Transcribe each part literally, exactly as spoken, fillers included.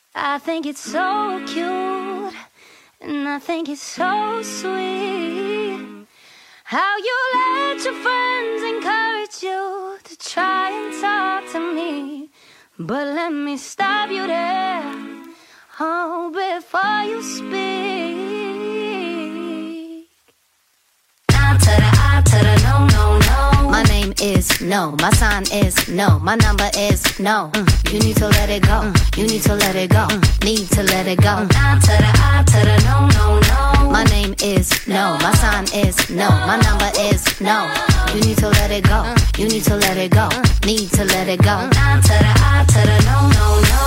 I think it's so cute, and I think it's so sweet how you let your friends encourage you to try and talk to me. But let me stop you there, oh, before you speak. I to the I to the no, no, no. My name is no, my sign is no, my number is no. Mm. You need to let it go, mm. You need to let it go, mm. Need to let it go. I to the I to the no, no, no. My name is no, my sign is no, my number is no. You need to let it go, you need to let it go, need to let it go. I to the I to the no, no, no.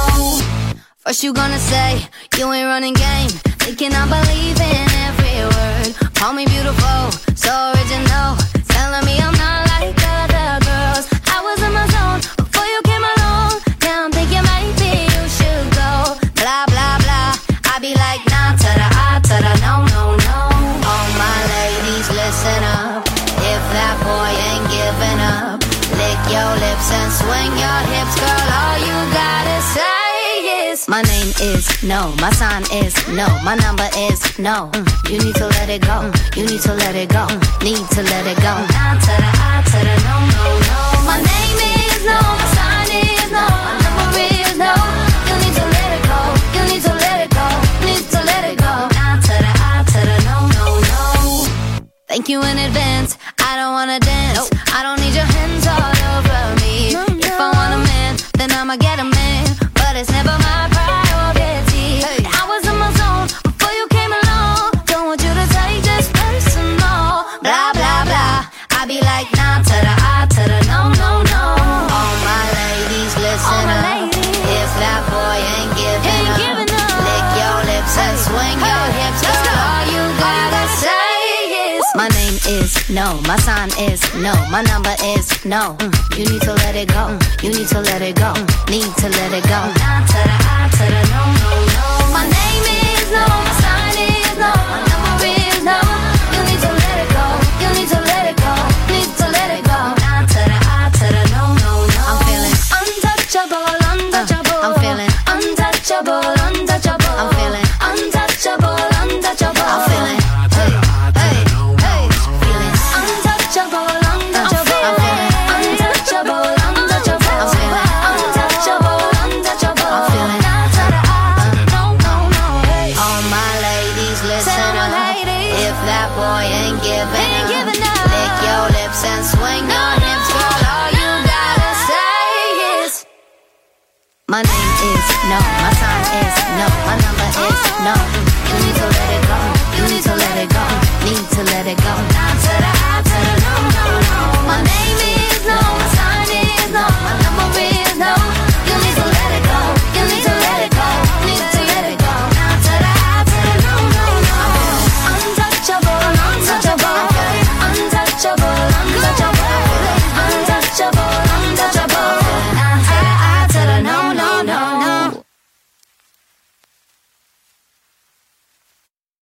First you gonna say you ain't running game, thinking I believe in every word. Call me beautiful, so original, telling me I'm not like other girls. I was in my zone before you came along. Now I'm thinking maybe you should go. Blah blah blah, I be like nah to the I to the no no no. All my ladies listen up, if that boy ain't giving up, lick your lips and swing your hips, girl. All you gotta say is my name is no, my sign is no, my number is no. Mm. You need to let it go, mm. You need to let it go, mm. Need to let it go. I to the I to the no no no. My name is no, my sign is no, my number is no. You need to let it go, you need to let it go, need to let it go. I to the I to the no no no. Thank you in advance, I don't wanna dance, nope. I don't need your hands all over me, no, no. If I want a man, then I'ma get a man, but it's never my priority. Hey. I was in my zone before you came along, don't want you to take this personal. Blah blah blah, I be like nah to the I to the no no no. All my ladies listen my up, ladies. If that boy ain't giving, Ain't up, giving up, lick your lips and swing hey. Your hips, girl. All you gotta say is my name is no, my sign is no, my number is no. Mm. You need to let it go, mm. You need to let it go, mm. Need to let it go. I to the I to the no no no. My name is no, my sign is no, my number is no. You need to let it go, you need to let it go, need to let it go. I to the I to the no no no. I'm feeling untouchable, untouchable. Uh, I'm feeling untouchable, untouchable. I'm feeling untouchable, untouchable. I'm feeling hey, hey, hey, feeling untouchable, untouchable. I'm feeling untouchable, untouchable. I'm feeling untouchable, untouchable. I'm feeling I to the I to the no no no. Hey. all my ladies listen Tell my up, ladies. if that boy ain't giving Ain't up, giving up. lick your lips and swing your